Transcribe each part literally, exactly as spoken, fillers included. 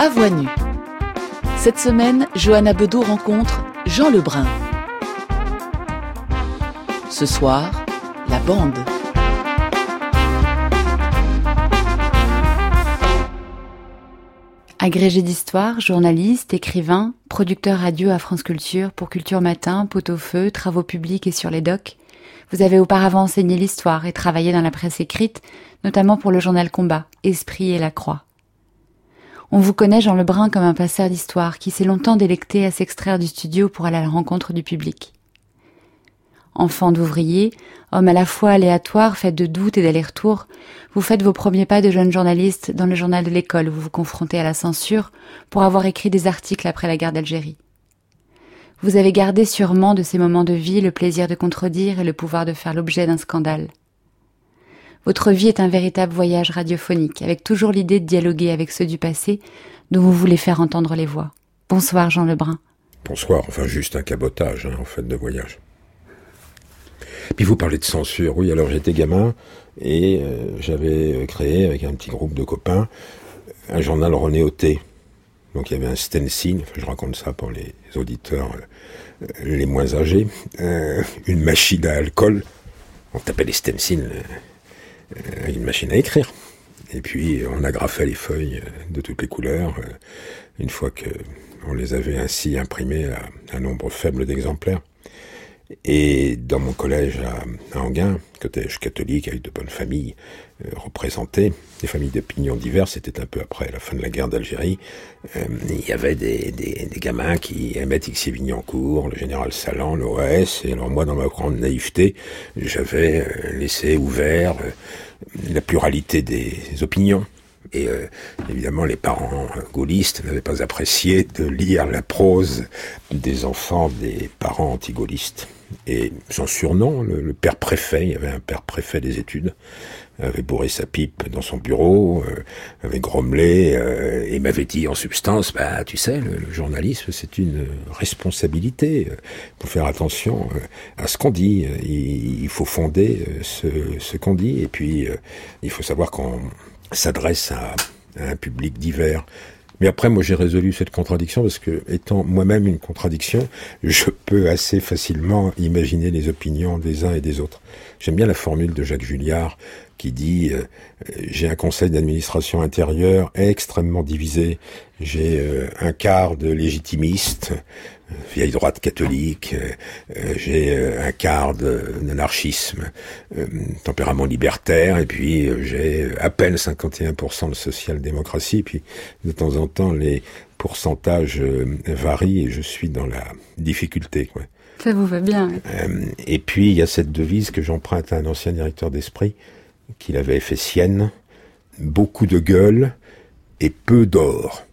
À voix nue. Cette semaine, Johanna Bedeau rencontre Jean Lebrun. Ce soir, la bande. Agrégé d'histoire, journaliste, écrivain, producteur radio à France Culture pour Culture Matin, Pot-au-feu, Travaux publics et sur les docs. Vous avez auparavant enseigné l'histoire et travaillé dans la presse écrite, notamment pour le journal Combat, Esprit et La Croix. On vous connaît, Jean Lebrun, comme un passeur d'histoire qui s'est longtemps délecté à s'extraire du studio pour aller à la rencontre du public. Enfant d'ouvrier, homme à la fois aléatoire, fait de doutes et d'allers-retours, vous faites vos premiers pas de jeune journaliste dans le journal de l'école où vous vous confrontez à la censure pour avoir écrit des articles après la guerre d'Algérie. Vous avez gardé sûrement de ces moments de vie le plaisir de contredire et le pouvoir de faire l'objet d'un scandale. Votre vie est un véritable voyage radiophonique, avec toujours l'idée de dialoguer avec ceux du passé dont vous voulez faire entendre les voix. Bonsoir Jean Lebrun. Bonsoir, enfin juste un cabotage hein, en fait de voyage. Puis vous parlez de censure, oui, alors j'étais gamin et euh, j'avais créé avec un petit groupe de copains un journal René Auté. Donc il y avait un stencil, enfin, je raconte ça pour les auditeurs euh, les moins âgés, euh, une machine à alcool, on tapait les stencils euh, une machine à écrire. Et puis on agrafait les feuilles de toutes les couleurs, euh, une fois que on les avait ainsi imprimées à un nombre faible d'exemplaires. Et dans mon collège à, à Enghien, collège catholique avec de bonnes familles euh, représentées, des familles d'opinions diverses, c'était un peu après la fin de la guerre d'Algérie, euh, il y avait des, des, des gamins qui aimaient Tixier-Vignancourt, le général Salan, l'O A S, et alors moi dans ma grande naïveté, j'avais euh, laissé ouvert euh, la pluralité des opinions. Et euh, évidemment, les parents gaullistes n'avaient pas apprécié de lire la prose des enfants des parents anti-gaullistes. Et son surnom, le, le père préfet, il y avait un père préfet des études, avait bourré sa pipe dans son bureau, euh, avait grommelé, euh, et m'avait dit en substance, bah tu sais, le, le journalisme c'est une responsabilité, il faut faire attention à ce qu'on dit, il, il faut fonder ce, ce qu'on dit, et puis euh, il faut savoir qu'on s'adresse à, à un public divers. Mais après, moi, j'ai résolu cette contradiction parce que, étant moi-même une contradiction, je peux assez facilement imaginer les opinions des uns et des autres. J'aime bien la formule de Jacques Julliard qui dit euh, « J'ai un conseil d'administration intérieur extrêmement divisé. J'ai euh, un quart de légitimistes, euh, vieille droite catholique. Euh, j'ai euh, un quart d'anarchisme, euh, tempérament libertaire. Et puis, euh, j'ai à peine cinquante et un pour cent de social-démocratie. Puis, de temps en temps, les pourcentages euh, varient et je suis dans la difficulté, quoi. » Ça vous va bien. Oui. Euh, et puis, il y a cette devise que j'emprunte à un ancien directeur d'Esprit, qu'il avait fait sienne, beaucoup de gueule et peu d'or.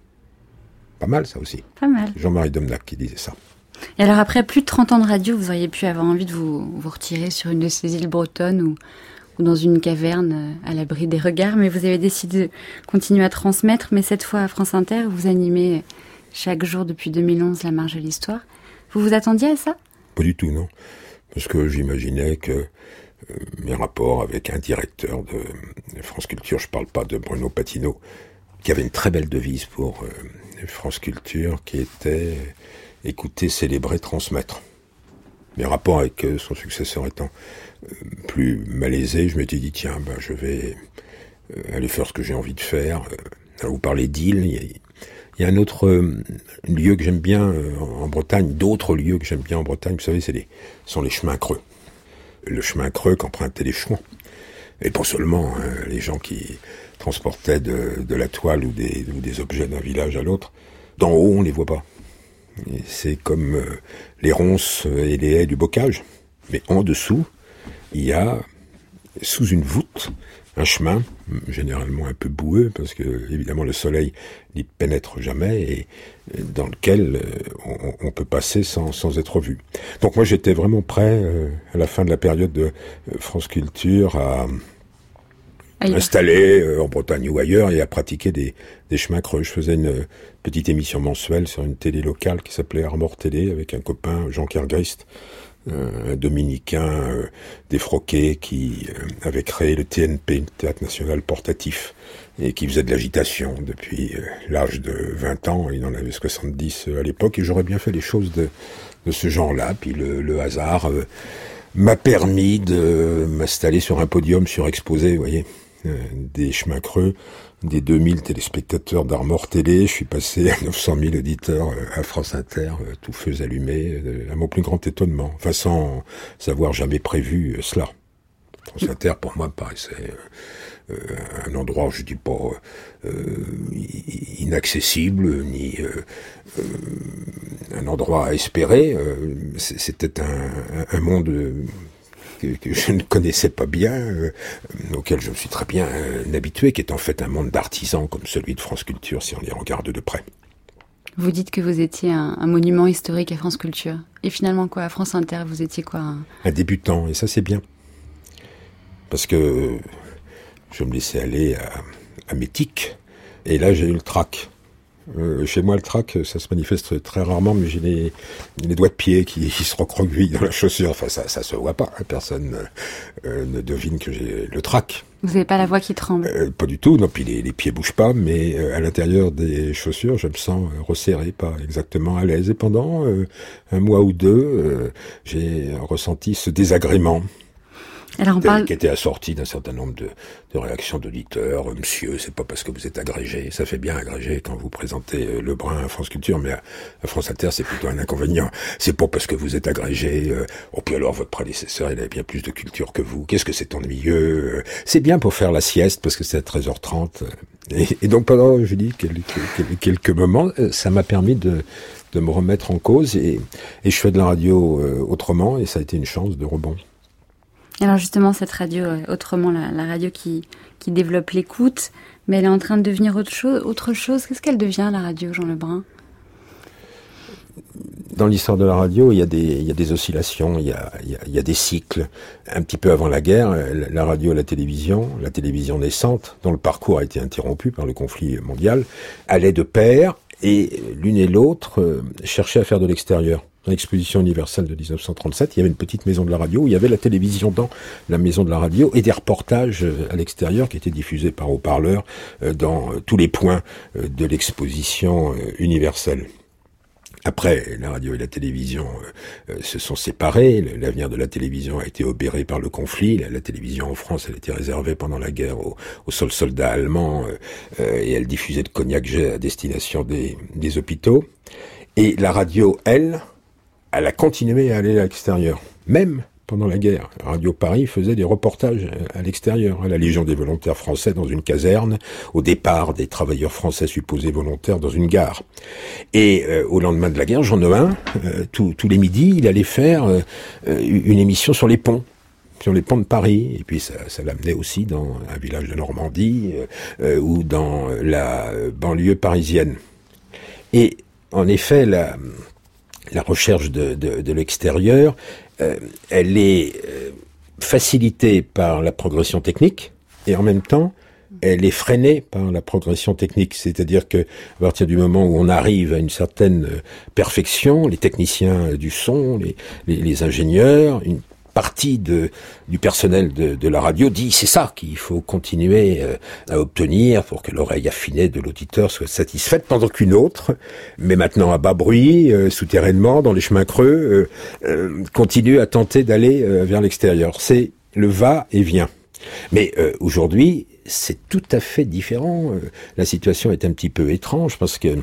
Pas mal, ça aussi. Pas mal. Jean-Marie Domnac qui disait ça. Et alors, après plus de trente ans de radio, vous auriez pu avoir envie de vous, vous retirer sur une de ces îles bretonnes ou, ou dans une caverne à l'abri des regards, mais vous avez décidé de continuer à transmettre, mais cette fois à France Inter, vous animez chaque jour depuis deux mille onze la marche de l'histoire. Vous vous attendiez à ça ? Pas du tout, non. Parce que j'imaginais que euh, mes rapports avec un directeur de France Culture, je parle pas de Bruno Patino, qui avait une très belle devise pour euh, France Culture, qui était « écouter, célébrer, transmettre ». Mes rapports avec euh, son successeur étant euh, plus malaisés, je m'étais dit « tiens, ben, je vais euh, aller faire ce que j'ai envie de faire ». Alors vous parlez d'île, il y a... Il y a un autre euh, lieu que j'aime bien euh, en Bretagne, d'autres lieux que j'aime bien en Bretagne, vous savez, c'est les, sont les chemins creux. Le chemin creux qu'empruntaient les chouans. Et pas seulement, hein, les gens qui transportaient de, de la toile ou des, ou des objets d'un village à l'autre. D'en haut, on les voit pas. Et c'est comme euh, les ronces et les haies du bocage. Mais en dessous, il y a, sous une voûte, un chemin, généralement un peu boueux, parce que évidemment le soleil n'y pénètre jamais, et dans lequel on, on peut passer sans, sans être vu. Donc moi j'étais vraiment prêt, euh, à la fin de la période de France Culture, à installer euh, en Bretagne ou ailleurs, et à pratiquer des, des chemins creux. Je faisais une petite émission mensuelle sur une télé locale qui s'appelait Armor Télé, avec un copain, Jean Kergrist, un dominicain euh, défroqué qui euh, avait créé le T N P, Théâtre National Portatif, et qui faisait de l'agitation depuis euh, l'âge de vingt ans. Il en avait soixante-dix euh, à l'époque, et j'aurais bien fait les choses de, de ce genre-là. Puis le, le hasard euh, m'a permis de m'installer sur un podium surexposé, vous voyez, euh, des chemins creux, des deux mille téléspectateurs d'Armor Télé, je suis passé à neuf cent mille auditeurs à France Inter, tout feux allumés, à mon plus grand étonnement, enfin sans avoir jamais prévu cela. France Inter, pour moi, paraissait euh, un endroit, je dis pas euh, inaccessible, ni euh, euh, un endroit à espérer. Euh, c'était un, un monde... Euh, Que, que je ne connaissais pas bien, euh, auquel je me suis très bien euh, habitué, qui est en fait un monde d'artisans comme celui de France Culture, si on y regarde de près. Vous dites que vous étiez un, un monument historique à France Culture. Et finalement quoi, à France Inter, vous étiez quoi un... un débutant, et ça c'est bien. Parce que je me laissais aller à, à mes tics, et là j'ai eu le trac. Euh, chez moi, le trac, ça se manifeste très rarement, mais j'ai les, les doigts de pied qui, qui se recroquevillent dans la chaussure. Enfin, ça, ça se voit pas. Hein. Personne euh, ne devine que j'ai le trac. Vous n'avez pas la voix qui tremble? euh, Pas du tout. Non, puis les, les pieds bougent pas, mais euh, à l'intérieur des chaussures, je me sens euh, resserré, pas exactement à l'aise. Et pendant euh, un mois ou deux, euh, j'ai ressenti ce désagrément. Alors on parle... qui était assorti d'un certain nombre de, de réactions d'auditeurs. Euh, Monsieur, c'est pas parce que vous êtes agrégé, ça fait bien agrégé quand vous présentez euh, Lebrun à France Culture, mais à, à France Inter, c'est plutôt un inconvénient. C'est pas parce que vous êtes agrégé, euh, oh puis alors votre prédécesseur, il avait bien plus de culture que vous, qu'est-ce que c'est ennuyeux, euh, c'est bien pour faire la sieste, parce que c'est à treize heures trente. Euh, et, et donc pendant, je dis, quelques, quelques, quelques moments, euh, ça m'a permis de, de me remettre en cause, et, et je fais de la radio euh, autrement, et ça a été une chance de rebond. Alors justement, cette radio, autrement, la, la radio qui, qui développe l'écoute, mais elle est en train de devenir autre chose. Autre chose. Qu'est-ce qu'elle devient, la radio, Jean Lebrun ? Dans l'histoire de la radio, il y a des, il y a des oscillations, il y a, il y a, il y a des cycles. Un petit peu avant la guerre, la radio et la télévision, la télévision naissante, dont le parcours a été interrompu par le conflit mondial, allaient de pair, et l'une et l'autre cherchaient à faire de l'extérieur. Dans l'exposition universelle de dix-neuf cent trente-sept, il y avait une petite maison de la radio où il y avait la télévision dans la maison de la radio et des reportages à l'extérieur qui étaient diffusés par haut-parleurs dans tous les points de l'exposition universelle. Après, la radio et la télévision euh, se sont séparés. L'avenir de la télévision a été obéré par le conflit. La, la télévision en France, elle était réservée pendant la guerre aux, aux seuls soldats allemands euh, et elle diffusait de cognac-jet à destination des, des hôpitaux. Et la radio, elle, elle a continué à aller à l'extérieur, même pendant la guerre. Radio Paris faisait des reportages à l'extérieur. La Légion des volontaires français dans une caserne, au départ des travailleurs français supposés volontaires dans une gare. Et euh, au lendemain de la guerre, Jean Nohain, euh, tous, tous les midis, il allait faire euh, une émission sur les ponts. sur les ponts de Paris, et puis ça, ça l'amenait aussi dans un village de Normandie euh, ou dans la banlieue parisienne. Et en effet, la, la recherche de, de, de l'extérieur, euh, elle est euh, facilitée par la progression technique, et en même temps, elle est freinée par la progression technique. C'est-à-dire que à partir du moment où on arrive à une certaine perfection, les techniciens du son, les, les, les ingénieurs, une partie de, du personnel de, de la radio dit c'est ça qu'il faut continuer euh, à obtenir pour que l'oreille affinée de l'auditeur soit satisfaite, pendant qu'une autre, mais maintenant à bas bruit, euh, souterrainement, dans les chemins creux, euh, euh, continue à tenter d'aller euh, vers l'extérieur. C'est le va-et-vient. Mais euh, aujourd'hui, c'est tout à fait différent. La situation est un petit peu étrange parce que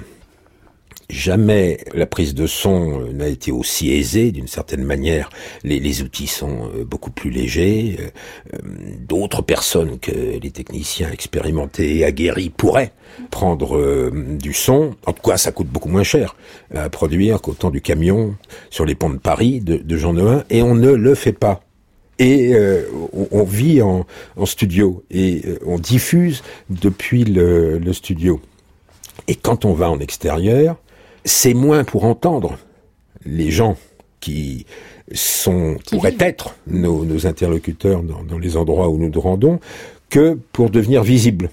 jamais la prise de son n'a été aussi aisée d'une certaine manière. Les, les outils sont beaucoup plus légers. D'autres personnes que les techniciens expérimentés et aguerris pourraient prendre du son. En tout cas, ça coûte beaucoup moins cher à produire qu'au temps du camion sur les ponts de Paris de, de Jean Nohain, et on ne le fait pas. Et euh, on, on vit en, en studio et euh, on diffuse depuis le, le studio. Et quand on va en extérieur, c'est moins pour entendre les gens qui sont qui pourraient vivent. être nos, nos interlocuteurs dans, dans les endroits où nous nous rendons que pour devenir visibles.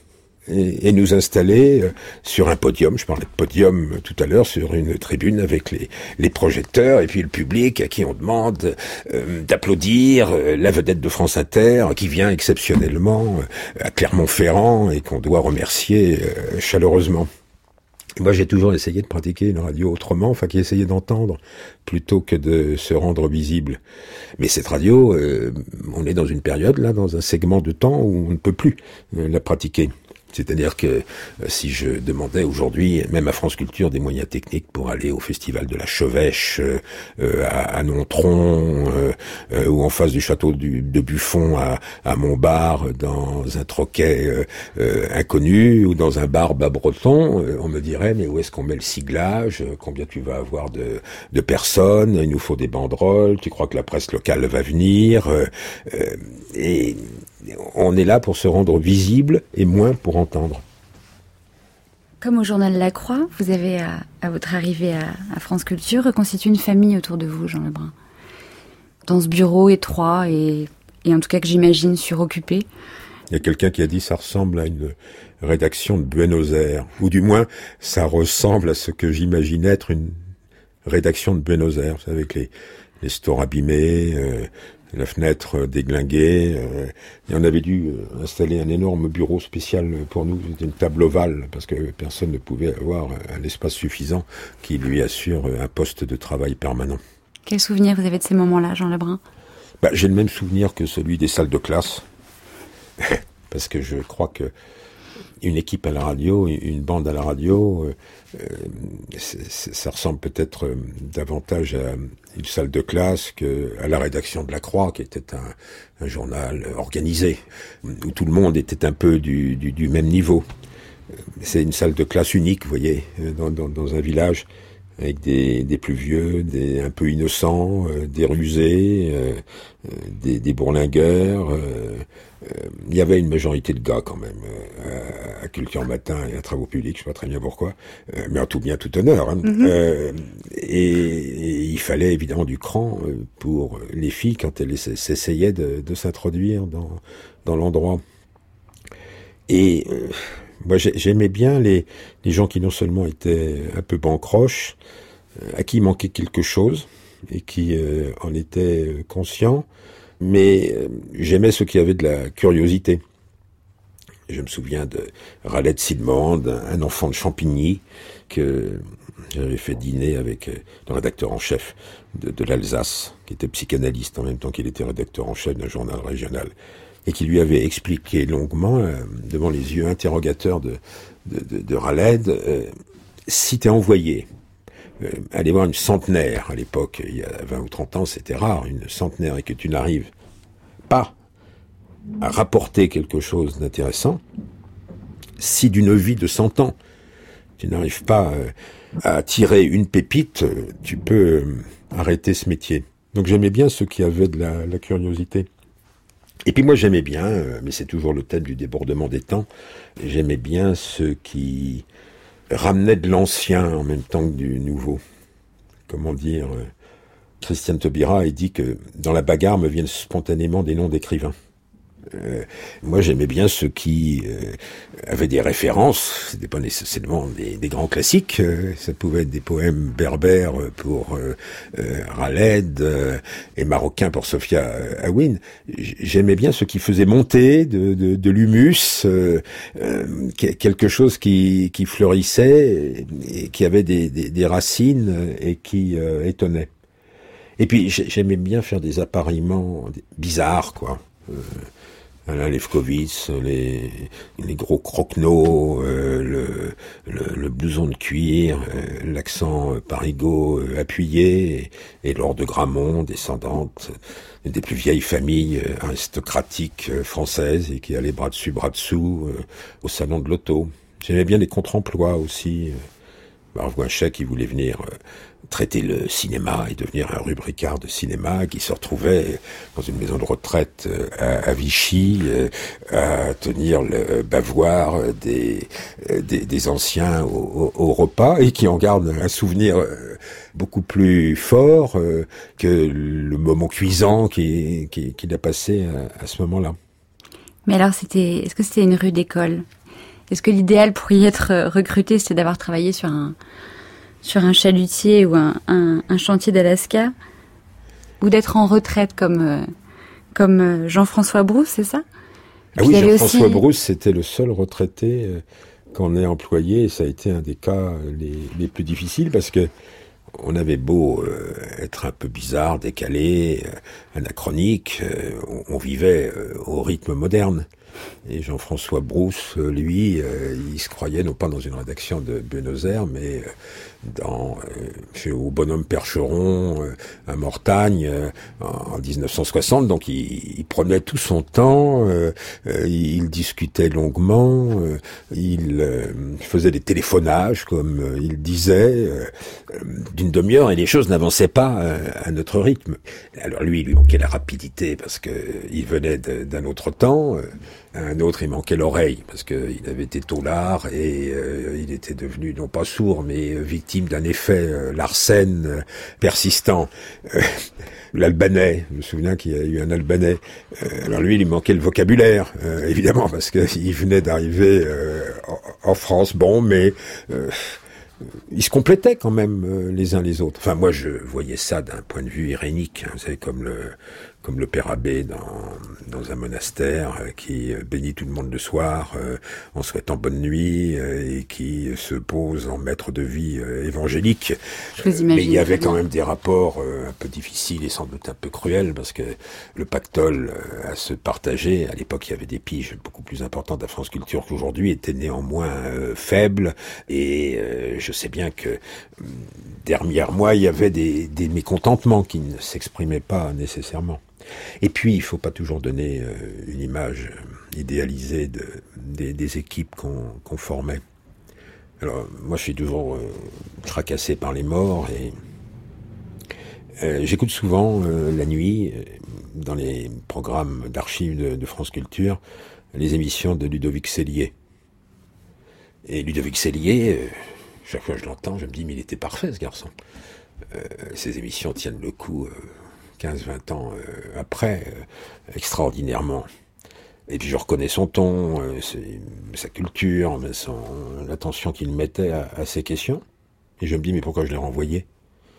et, et nous installer sur un podium, je parlais de podium tout à l'heure, sur une tribune avec les, les projecteurs et puis le public à qui on demande euh, d'applaudir euh, la vedette de France Inter qui vient exceptionnellement euh, à Clermont-Ferrand et qu'on doit remercier euh, chaleureusement. Moi, j'ai toujours essayé de pratiquer une radio autrement, enfin, qui essayait d'entendre plutôt que de se rendre visible. Mais cette radio, euh, on est dans une période, là, dans un segment de temps où on ne peut plus euh, la pratiquer. C'est-à-dire que euh, si je demandais aujourd'hui, même à France Culture, des moyens techniques pour aller au festival de la Chevêche, euh, euh, à, à Nontron, euh, euh, ou en face du château du, de Buffon à, à Montbard, dans un troquet euh, euh, inconnu, ou dans un bar bas breton, euh, on me dirait, mais où est-ce qu'on met le siglage? Combien tu vas avoir de, de personnes? Il nous faut des banderoles, tu crois que la presse locale va venir? euh, euh, Et on est là pour se rendre visible et moins pour entendre. Comme au journal La Croix, vous avez, à, à votre arrivée à, à France Culture, reconstitué une famille autour de vous, Jean Lebrun. Dans ce bureau étroit et, et en tout cas que j'imagine suroccupé. Il y a quelqu'un qui a dit ça ressemble à une rédaction de Buenos Aires, ou du moins ça ressemble à ce que j'imagine être une rédaction de Buenos Aires, avec les, les stores abîmés, euh, la fenêtre déglinguée, euh, et on avait dû installer un énorme bureau spécial pour nous, c'était une table ovale, parce que personne ne pouvait avoir un espace suffisant qui lui assure un poste de travail permanent. Quel souvenir vous avez de ces moments-là, Jean Lebrun? Bah, j'ai le même souvenir que celui des salles de classe, parce que je crois que une équipe à la radio, une bande à la radio, euh, c'est, c'est, ça ressemble peut-être euh, davantage à une salle de classe qu'à la rédaction de La Croix, qui était un, un journal organisé, où tout le monde était un peu du, du, du même niveau. C'est une salle de classe unique, vous voyez, dans, dans, dans un village, avec des, des plus vieux, des un peu innocents, euh, des rusés, euh, euh, des, des bourlingueurs. Euh, euh, il y avait une majorité de gars quand même euh, à Culture Matin et à Travaux Publics, je sais pas très bien pourquoi, euh, mais en tout bien tout honneur. Hein. Mm-hmm. Euh, et, et il fallait évidemment du cran pour les filles quand elles s'essayaient de, de s'introduire dans, dans l'endroit. Et euh, moi, j'aimais bien les, les gens qui non seulement étaient un peu bancroches, à qui il manquait quelque chose, et qui euh, en étaient conscients, mais euh, j'aimais ceux qui avaient de la curiosité. Je me souviens de Raled Sidmond, un enfant de Champigny, que j'avais fait dîner avec le rédacteur en chef de, de l'Alsace, qui était psychanalyste en même temps qu'il était rédacteur en chef d'un journal régional, et qui lui avait expliqué longuement, euh, devant les yeux interrogateurs de, de, de, de Raled, euh, si t'es envoyé euh, aller voir une centenaire, à l'époque, il y a vingt ou trente ans, c'était rare, une centenaire, et que tu n'arrives pas à rapporter quelque chose d'intéressant, si d'une vie de cent ans, tu n'arrives pas euh, à tirer une pépite, tu peux euh, arrêter ce métier. Donc j'aimais bien ceux qui avaient de la, la curiosité. Et puis moi j'aimais bien, euh, mais c'est toujours le thème du débordement des temps, j'aimais bien ceux qui ramenaient de l'ancien en même temps que du nouveau. Comment dire, euh, Christiane Taubira a dit que dans la bagarre me viennent spontanément des noms d'écrivains. Euh, moi j'aimais bien ceux qui euh, avaient des références, c'était pas nécessairement des, des grands classiques, euh, ça pouvait être des poèmes berbères pour euh, euh, Raled euh, et marocains pour Sophia Aouine. J'aimais bien ceux qui faisaient monter de, de, de l'humus, euh, euh, quelque chose qui, qui fleurissait et qui avait des, des, des racines et qui euh, étonnait. Et puis j'aimais bien faire des appariements bizarres, quoi. Euh, Alain Lefkowitz, les, les gros croquenots, euh, le, le, le blouson de cuir, euh, l'accent parigot euh, appuyé, et, et Laure de Gramont, descendante des plus vieilles familles euh, aristocratiques euh, françaises, et qui allait bras dessus, bras dessous, euh, au salon de l'auto. J'aimais bien les contre-emplois aussi. Marc Gouinchet qui voulait venir euh, traiter le cinéma et devenir un rubricard de cinéma, qui se retrouvait dans une maison de retraite euh, à, à Vichy euh, à tenir le bavoir des, euh, des, des anciens au, au, au repas, et qui en garde un souvenir euh, beaucoup plus fort euh, que le moment cuisant qu'il qui, qui a passé à, à ce moment-là. Mais alors, c'était, est-ce que c'était une rue d'école ? Est-ce que l'idéal pour y être recruté, c'est d'avoir travaillé sur un, sur un chalutier ou un, un, un chantier d'Alaska, ou d'être en retraite comme, euh, comme Jean-François Brousse, c'est ça? Ah oui, Jean-François aussi... Brousse, c'était le seul retraité euh, qu'on ait employé, et ça a été un des cas les, les plus difficiles, parce que on avait beau euh, être un peu bizarre, décalé, euh, anachronique, euh, on, on vivait euh, au rythme moderne. Et Jean-François Brousse, lui, euh, il se croyait non pas dans une rédaction de Buenos Aires, mais euh, dans euh, chez au Bonhomme Percheron, euh, à Mortagne, euh, en dix-neuf cent soixante. Donc il, il prenait tout son temps, euh, euh, il discutait longuement, euh, il euh, faisait des téléphonages, comme euh, il disait, euh, d'une demi-heure, et les choses n'avançaient pas euh, à notre rythme. Alors lui, il lui manquait la rapidité, parce que il venait de, d'un autre temps. Euh, Un autre, il manquait l'oreille, parce qu'il avait été taulard et euh, il était devenu, non pas sourd, mais victime d'un effet euh, Larsen euh, persistant. Euh, L'Albanais, je me souviens qu'il y a eu un Albanais. Euh, alors lui, il lui manquait le vocabulaire, euh, évidemment, parce qu'il venait d'arriver euh, en, en France. Bon, mais... Euh, ils se complétaient quand même euh, les uns les autres. Enfin, moi, je voyais ça d'un point de vue irénique. Hein, vous savez, comme le comme le père abbé dans dans un monastère euh, qui bénit tout le monde le soir euh, en souhaitant bonne nuit euh, et qui se pose en maître de vie euh, évangélique. Je vous imagine. Mais il y avait quand même des rapports euh, un peu difficiles et sans doute un peu cruels, parce que le pactole euh, à se partager, à l'époque il y avait des piges beaucoup plus importantes à France Culture qu'aujourd'hui, était néanmoins euh, faible, et euh, je sais bien que derrière moi il y avait des, des mécontentements qui ne s'exprimaient pas nécessairement. Et puis, il faut pas toujours donner euh, une image idéalisée de, des, des équipes qu'on, qu'on formait. Alors, moi, je suis toujours euh, tracassé par les morts, et euh, j'écoute souvent euh, la nuit, euh, dans les programmes d'archives de, de France Culture, les émissions de Ludovic Sellier. Et Ludovic Sellier, euh, chaque fois que je l'entends, je me dis, mais il était parfait, ce garçon. Euh, ces émissions tiennent le coup... Euh, quinze vingt ans euh, après, euh, extraordinairement. Et puis je reconnais son ton, euh, ses, sa culture, mais son, l'attention qu'il mettait à, à ces questions. Et je me dis, mais pourquoi je l'ai renvoyé?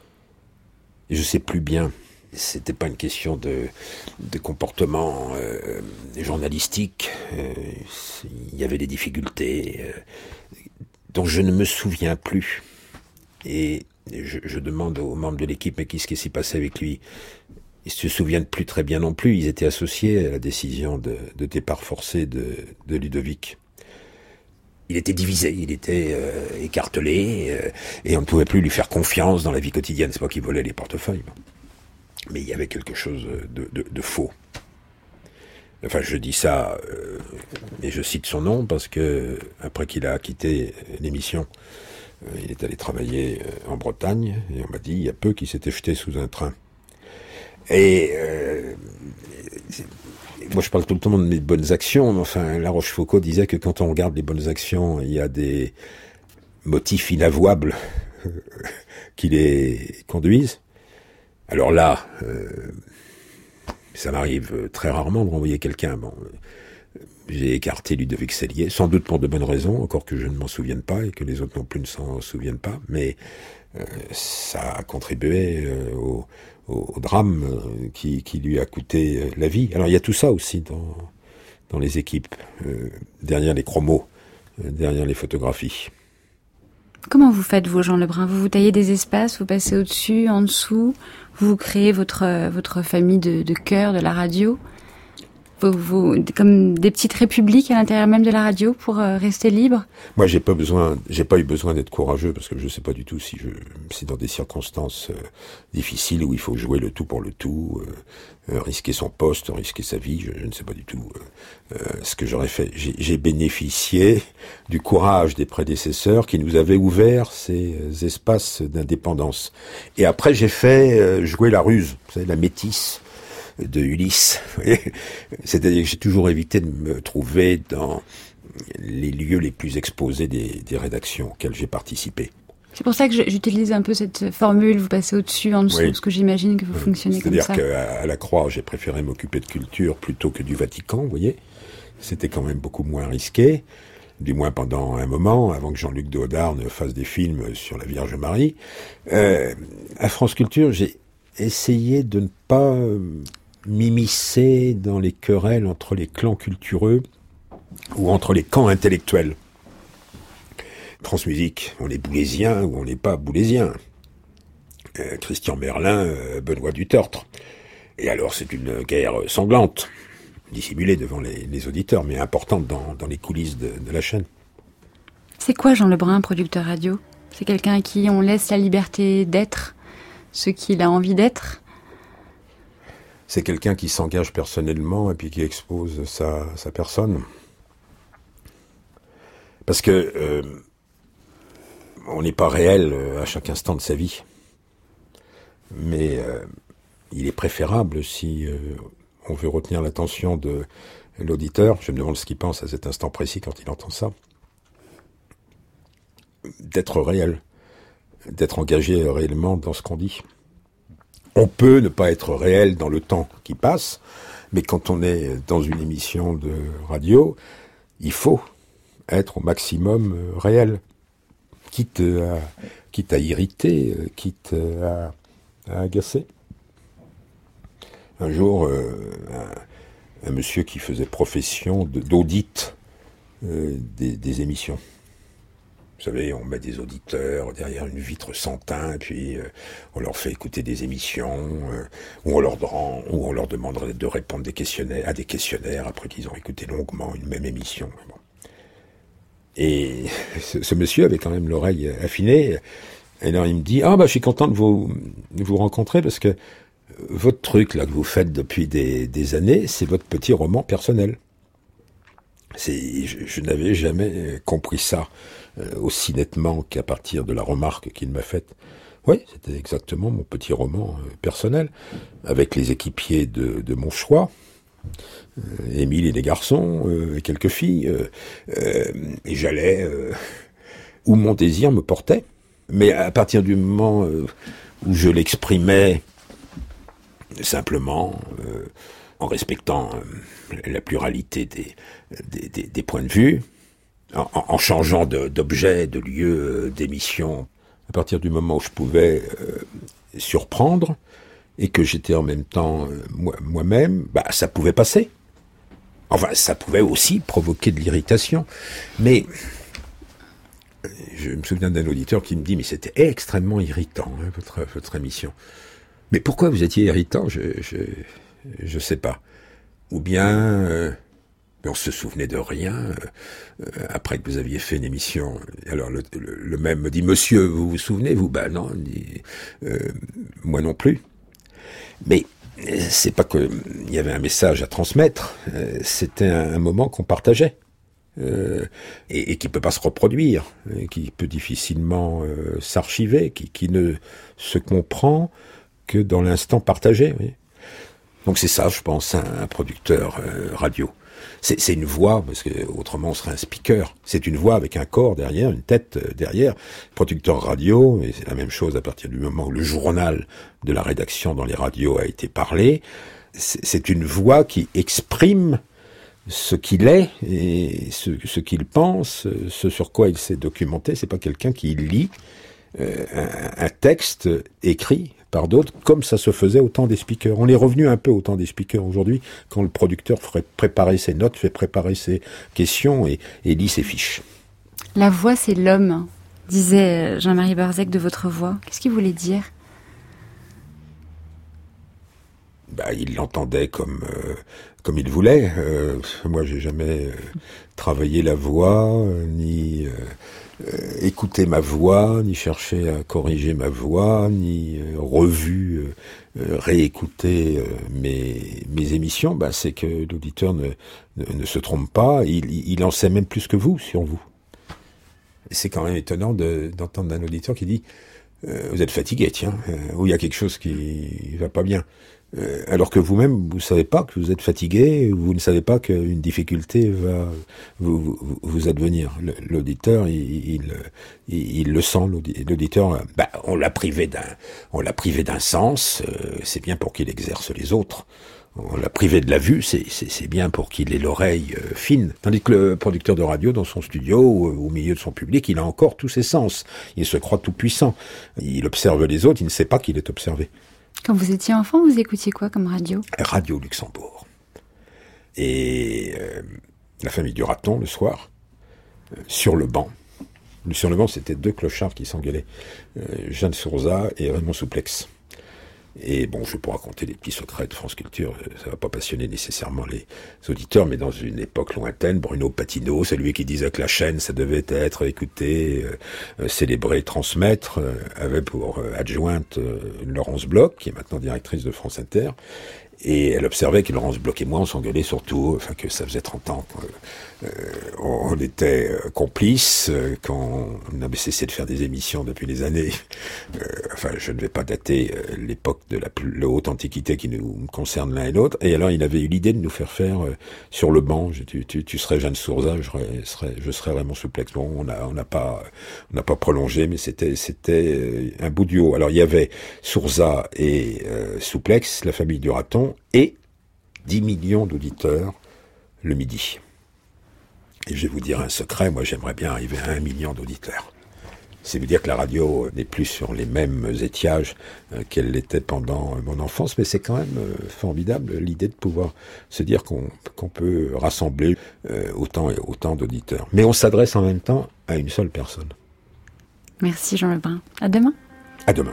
Et je sais plus bien. C'était pas une question de, de comportement euh, journalistique. Euh, il y avait des difficultés euh, dont je ne me souviens plus. Et je, je demande aux membres de l'équipe, mais qu'est-ce qui s'est passé avec lui? Ils se souviennent plus très bien non plus. Ils étaient associés à la décision de, de départ forcé de, de Ludovic. Il était divisé, il était euh, écartelé, euh, et on ne pouvait plus lui faire confiance dans la vie quotidienne. C'est pas qu'il volait les portefeuilles, mais il y avait quelque chose de, de, de faux. Enfin, je dis ça, euh, et je cite son nom, parce que après qu'il a quitté l'émission, euh, il est allé travailler euh, en Bretagne, et on m'a dit, il y a peu qu'il s'était jeté sous un train. Et euh, moi, je parle tout le temps de mes bonnes actions, mais enfin, La Rochefoucauld disait que quand on regarde les bonnes actions, il y a des motifs inavouables qui les conduisent. Alors là, euh, ça m'arrive très rarement de renvoyer quelqu'un. Bon, j'ai écarté Ludovic Sellier, sans doute pour de bonnes raisons, encore que je ne m'en souvienne pas et que les autres non plus ne s'en souviennent pas, mais euh, ça a contribué euh, au, au, au drame euh, qui, qui lui a coûté euh, la vie. Alors il y a tout ça aussi dans, dans les équipes, euh, derrière les chromos, euh, derrière les photographies. Comment vous faites, vous, Jean Lebrun? Vous vous taillez des espaces, vous passez au-dessus, en dessous, vous créez votre, votre famille de, de cœur de la radio, vous, vous, comme des petites républiques à l'intérieur même de la radio pour euh, rester libre? Moi, j'ai pas besoin, j'ai pas eu besoin d'être courageux, parce que je sais pas du tout si je, si dans des circonstances euh, difficiles où il faut jouer le tout pour le tout, euh, euh, risquer son poste, risquer sa vie, je, je ne sais pas du tout euh, euh, ce que j'aurais fait. J'ai, j'ai bénéficié du courage des prédécesseurs qui nous avaient ouvert ces euh, espaces d'indépendance. Et après, j'ai fait euh, jouer la ruse, vous savez, la métisse de Ulysse. C'est-à-dire que j'ai toujours évité de me trouver dans les lieux les plus exposés des, des rédactions auxquelles j'ai participé. C'est pour ça que j'utilise un peu cette formule, vous passez au-dessus, en dessous, oui. Parce que j'imagine que vous oui. fonctionnez comme ça. C'est-à-dire qu'à la Croix, j'ai préféré m'occuper de culture plutôt que du Vatican, vous voyez. C'était quand même beaucoup moins risqué. du moins pendant un moment, avant que Jean-Luc Godard ne fasse des films sur la Vierge Marie. Euh, à France Culture, j'ai essayé de ne pas m'immiscer dans les querelles entre les clans cultureux ou entre les camps intellectuels. France Musique, on est boulésien ou on n'est pas boulésien. Euh, Christian Merlin, euh, Benoît Dutertre. Et alors c'est une guerre sanglante, dissimulée devant les, les auditeurs, mais importante dans, dans les coulisses de, de la chaîne. C'est quoi Jean Lebrun, producteur radio ? C'est quelqu'un à qui on laisse la liberté d'être ce qu'il a envie d'être ? C'est quelqu'un qui s'engage personnellement et puis qui expose sa, sa personne. Parce que euh, on n'est pas réel à chaque instant de sa vie. Mais euh, il est préférable, si euh, on veut retenir l'attention de l'auditeur, je me demande ce qu'il pense à cet instant précis quand il entend ça, d'être réel, d'être engagé réellement dans ce qu'on dit. On peut ne pas être réel dans le temps qui passe, mais quand on est dans une émission de radio, il faut être au maximum réel, quitte à, quitte à irriter, quitte à, à agacer. Un jour, euh, un, un monsieur qui faisait profession de, d'audit euh, des, des émissions. Vous savez, on met des auditeurs derrière une vitre sans teint, et puis euh, on leur fait écouter des émissions, euh, où on leur rend, où on leur demanderait de répondre des questionnaires, à des questionnaires après qu'ils ont écouté longuement une même émission. Bon. Et ce, ce monsieur avait quand même l'oreille affinée. Et alors il me dit, ah bah je suis content de vous, de vous rencontrer parce que votre truc là que vous faites depuis des, des années, c'est votre petit roman personnel. C'est, je, je n'avais jamais compris ça euh, aussi nettement qu'à partir de la remarque qu'il m'a faite. Oui, c'était exactement mon petit roman euh, personnel, avec les équipiers de, de mon choix, euh, Émile et les garçons, euh, et quelques filles, euh, euh, et j'allais euh, où mon désir me portait. Mais à partir du moment euh, où je l'exprimais simplement, euh, en respectant euh, la pluralité des, des, des, des points de vue, en, en changeant de, d'objet, de lieu, d'émission, à partir du moment où je pouvais euh, surprendre et que j'étais en même temps euh, moi, moi-même, bah ça pouvait passer. Enfin, ça pouvait aussi provoquer de l'irritation. Mais je me souviens d'un auditeur qui me dit « Mais c'était extrêmement irritant, hein, votre, votre émission. » Mais pourquoi vous étiez irritant ? Je je je sais pas. Ou bien euh, on se souvenait de rien euh, après que vous aviez fait une émission. Alors le, le, le même me dit « Monsieur, vous vous souvenez, vous ?» Ben non, dit, euh, moi non plus. Mais c'est pas que il y avait un message à transmettre, euh, c'était un, un moment qu'on partageait. Euh, et, et qui peut pas se reproduire, qui peut difficilement euh, s'archiver, qui, qui ne se comprend que dans l'instant partagé. Oui. Donc c'est ça, je pense, un, un producteur euh, radio. C'est, c'est une voix, parce que autrement on serait un speaker. C'est une voix avec un corps derrière, une tête derrière. Producteur radio, et c'est la même chose à partir du moment où le journal de la rédaction dans les radios a été parlé. C'est, c'est une voix qui exprime ce qu'il est et ce, ce qu'il pense, ce sur quoi il s'est documenté. C'est pas quelqu'un qui lit euh, un, un texte écrit par d'autres, comme ça se faisait au temps des speakers. On est revenu un peu au temps des speakers aujourd'hui, quand le producteur ferait préparer ses notes, fait préparer ses questions et, et lit ses fiches. La voix, c'est l'homme, disait Jean-Marie Barzec de votre voix. Qu'est-ce qu'il voulait dire ? Bah, il l'entendait comme euh, comme il voulait. Euh, moi, j'ai jamais euh, travaillé la voix, euh, ni euh, euh, écouté ma voix, ni cherché à corriger ma voix, ni euh, revu, euh, euh, réécouté euh, mes mes émissions. Bah, c'est que l'auditeur ne, ne ne se trompe pas. Il il en sait même plus que vous sur vous. C'est quand même étonnant de, d'entendre un auditeur qui dit euh, vous êtes fatigué, tiens, euh, ou il y a quelque chose qui va pas bien. Euh, alors que vous-même, vous savez pas que vous êtes fatigué, vous ne savez pas qu'une difficulté va vous, vous, vous advenir. L'auditeur, il, il, il, il le sent. L'auditeur, bah, on l'a privé d'un, on l'a privé d'un sens. Euh, c'est bien pour qu'il exerce les autres on l'a privé de la vue, c'est, c'est, c'est bien pour qu'il ait l'oreille euh, fine. Tandis que le producteur de radio, dans son studio, au, au milieu de son public, il a encore tous ses sens. Il se croit tout puissant. Il observe les autres, il ne sait pas qu'il est observé. Quand vous étiez enfant, vous écoutiez quoi comme radio ? Radio Luxembourg. Et euh, la famille du raton, le soir, euh, sur le banc. Sur le banc, c'était deux clochards qui s'engueulaient. Euh, Jeanne Sourza et Raymond Souplex. Et bon, je vais pas raconter les petits secrets de France Culture, ça va pas passionner nécessairement les auditeurs, mais dans une époque lointaine, Bruno Patino, celui qui disait que la chaîne, ça devait être écouté, euh, célébrer, transmettre, euh, avait pour euh, adjointe euh, Laurence Bloch, qui est maintenant directrice de France Inter, et elle observait que Laurence Bloch et moi, on s'engueulait surtout, enfin que ça faisait trente ans qu'on euh, on était euh, complices, euh, quand on avait cessé de faire des émissions depuis des années. Euh, enfin, je ne vais pas dater euh, l'époque de la plus la haute antiquité qui nous concerne l'un et l'autre. Et alors, il avait eu l'idée de nous faire faire euh, sur le banc. Je, tu, tu, tu serais Jeanne Sourza, je serais, je serais Raymond Souplex. Bon, on n'a on n'a pas, on n'a pas prolongé, mais c'était, c'était un bout du haut. Alors, il y avait Sourza et euh, Souplex, la famille du raton, et dix millions d'auditeurs le midi. Et je vais vous dire un secret, moi j'aimerais bien arriver à un million d'auditeurs. C'est vous dire que la radio n'est plus sur les mêmes étiages euh, qu'elle l'était pendant euh, mon enfance, mais c'est quand même euh, formidable l'idée de pouvoir se dire qu'on, qu'on peut rassembler euh, autant et autant d'auditeurs. Mais on s'adresse en même temps à une seule personne. Merci Jean Lebrun. À demain. À demain.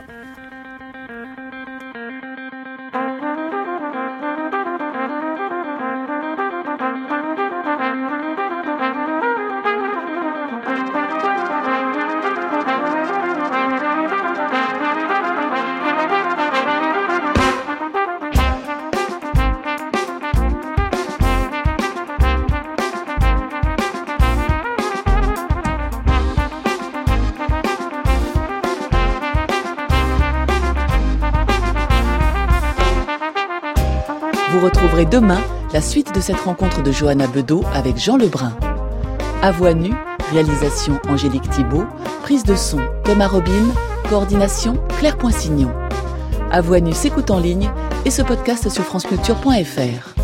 Vous retrouverez demain la suite de cette rencontre de Johanna Bedeau avec Jean Lebrun. À voix nue, réalisation Angélique Thibault, prise de son Thomas Robin, coordination Claire Poinsignon. À voix nue s'écoute en ligne et ce podcast sur franceculture point f r.